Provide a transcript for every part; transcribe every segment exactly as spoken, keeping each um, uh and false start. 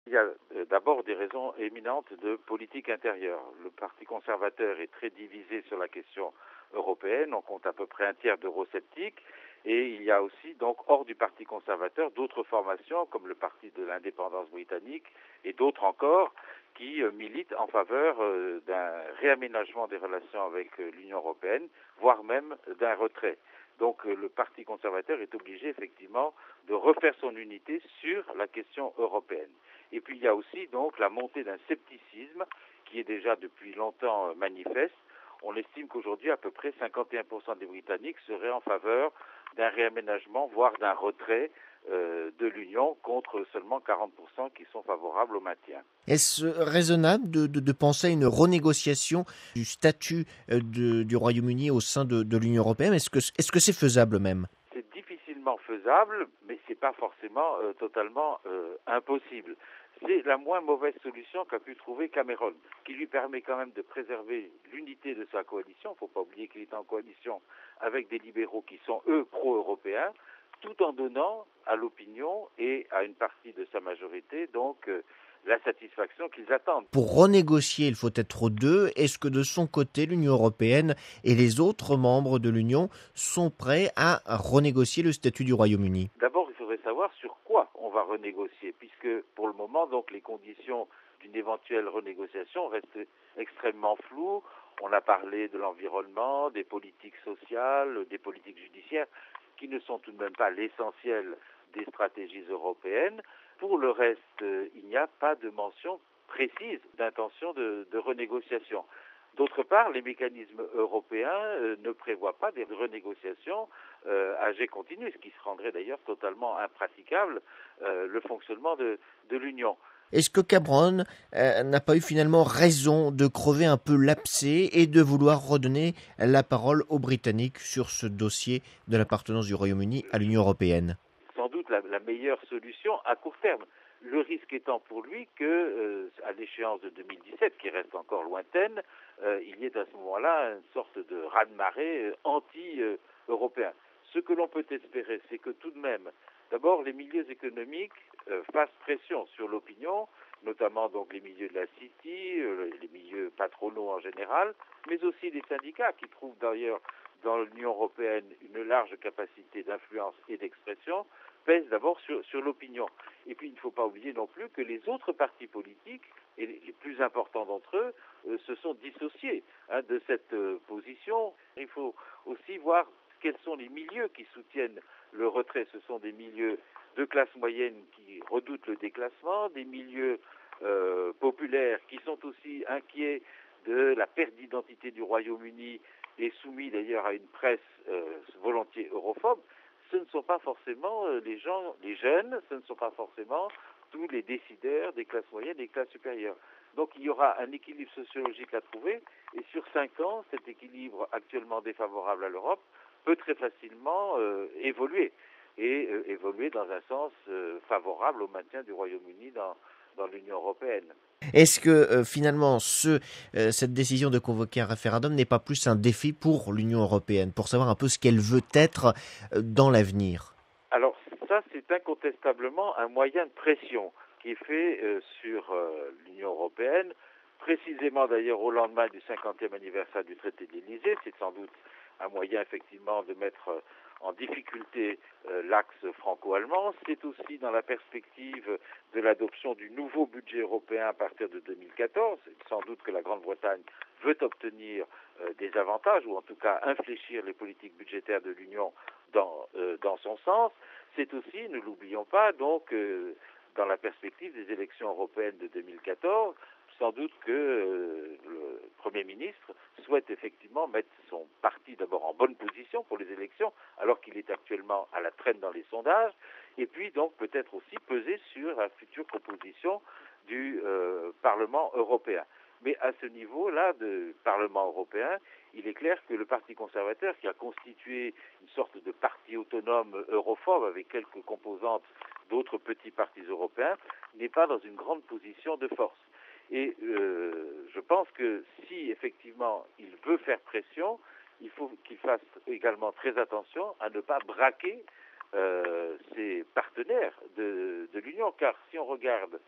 Il y a euh, d'abord des raisons éminentes de politique intérieure. Le Parti conservateur est très divisé sur la question européenne, on compte à peu près un tiers d'eurosceptiques, et il y a aussi donc hors du Parti conservateur d'autres formations comme le Parti de l'indépendance britannique et d'autres encore qui euh, militent en faveur euh, d'un réaménagement des relations avec euh, l'Union européenne, voire même d'un retrait. Donc euh, le Parti conservateur est obligé effectivement de refaire son unité sur la question européenne. Et puis il y a aussi donc la montée d'un scepticisme qui est déjà depuis longtemps manifeste. On estime qu'aujourd'hui à peu près cinquante et un pour cent des Britanniques seraient en faveur d'un réaménagement, voire d'un retrait euh, de l'Union, contre seulement quarante pour cent qui sont favorables au maintien. Est-ce raisonnable de, de, de penser à une renégociation du statut de, du Royaume-Uni au sein de, de l'Union européenne? Est-ce que est-ce que c'est faisable même? C'est difficilement faisable, mais c'est pas forcément euh, totalement euh, impossible. C'est la moins mauvaise solution qu'a pu trouver Cameron, qui lui permet quand même de préserver l'unité de sa coalition. Il ne faut pas oublier qu'il est en coalition avec des libéraux qui sont, eux, pro-européens, tout en donnant à l'opinion et à une partie de sa majorité, donc, euh, la satisfaction qu'ils attendent. Pour renégocier, il faut être deux. Est-ce que de son côté, l'Union européenne et les autres membres de l'Union sont prêts à renégocier le statut du Royaume-Uni? D'abord, il faudrait savoir sur quoi on va renégocier, puisque pour le moment, donc, les conditions d'une éventuelle renégociation restent extrêmement floues. On a parlé de l'environnement, des politiques sociales, des politiques judiciaires, qui ne sont tout de même pas l'essentiel des stratégies européennes. Pour le reste, il n'y a pas de mention précise d'intention de, de renégociation. D'autre part, les mécanismes européens euh, ne prévoient pas des renégociations euh, à jet continu, ce qui se rendrait d'ailleurs totalement impraticable, euh, le fonctionnement de, de l'Union. Est-ce que Cameron euh, n'a pas eu finalement raison de crever un peu l'abcès et de vouloir redonner la parole aux Britanniques sur ce dossier de l'appartenance du Royaume-Uni à l'Union européenne? Sans doute la, la meilleure solution à court terme. Le risque étant pour lui que, euh, à l'échéance de deux mille dix-sept, qui reste encore lointaine, euh, il y ait à ce moment-là une sorte de raz-de-marée euh, anti-européen. Ce que l'on peut espérer, c'est que tout de même, d'abord, les milieux économiques euh, fassent pression sur l'opinion, notamment donc les milieux de la City, euh, les milieux patronaux en général, mais aussi les syndicats qui trouvent d'ailleurs dans l'Union européenne une large capacité d'influence et d'expression, pèse d'abord sur, sur l'opinion. Et puis il ne faut pas oublier non plus que les autres partis politiques, et les, les plus importants d'entre eux, euh, se sont dissociés hein, de cette euh, position. Il faut aussi voir quels sont les milieux qui soutiennent le retrait. Ce sont des milieux de classe moyenne qui redoutent le déclassement, des milieux euh, populaires qui sont aussi inquiets de la perte d'identité du Royaume-Uni et soumis d'ailleurs à une presse euh, volontiers europhobe. Ce ne sont pas forcément euh, les gens, les jeunes, ce ne sont pas forcément tous les décideurs des classes moyennes et des classes supérieures. Donc il y aura un équilibre sociologique à trouver et sur cinq ans, cet équilibre actuellement défavorable à l'Europe peut très facilement euh, évoluer et euh, évoluer dans un sens euh, favorable au maintien du Royaume-Uni dans, dans l'Union européenne. Est-ce que euh, finalement ce, euh, cette décision de convoquer un référendum n'est pas plus un défi pour l'Union européenne, pour savoir un peu ce qu'elle veut être euh, dans l'avenir? Alors ça, c'est incontestablement un moyen de pression qui est fait euh, sur euh, l'Union européenne, précisément d'ailleurs au lendemain du cinquantième anniversaire du traité de l'Élysée. C'est sans doute un moyen effectivement de mettre euh, en difficulté euh, l'axe franco-allemand. C'est aussi dans la perspective de l'adoption du nouveau budget européen à partir de deux mille quatorze. Sans doute que la Grande-Bretagne veut obtenir euh, des avantages, ou en tout cas infléchir les politiques budgétaires de l'Union dans, euh, dans son sens. C'est aussi, ne l'oublions pas, donc euh, dans la perspective des élections européennes de deux mille quatorze, sans doute que euh, le Premier ministre souhaite effectivement mettre son parti d'abord en bonne position pour les élections, alors qu'il est actuellement à la traîne dans les sondages, et puis donc peut-être aussi peser sur la future composition du euh, Parlement européen. Mais à ce niveau-là de Parlement européen, il est clair que le Parti conservateur, qui a constitué une sorte de parti autonome europhobe avec quelques composantes d'autres petits partis européens, n'est pas dans une grande position de force. Et euh, je pense que si effectivement il veut faire pression, il faut qu'il fasse également très attention à ne pas braquer euh, ses partenaires de, de l'Union, car si on regarde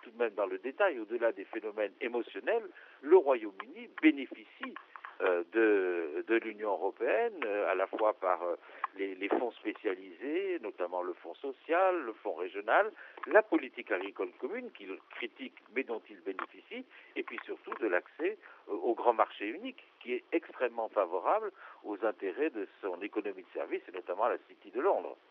tout de même dans le détail, au-delà des phénomènes émotionnels, le Royaume-Uni bénéficie euh, de, de l'Union européenne, euh, à la fois par euh, les, les fonds spécialisés, notamment le fonds social, le fonds régional, la politique agricole commune qu'il critique mais dont il bénéficie, et puis surtout de l'accès euh, au grand marché unique qui est extrêmement favorable aux intérêts de son économie de service et notamment à la City de Londres.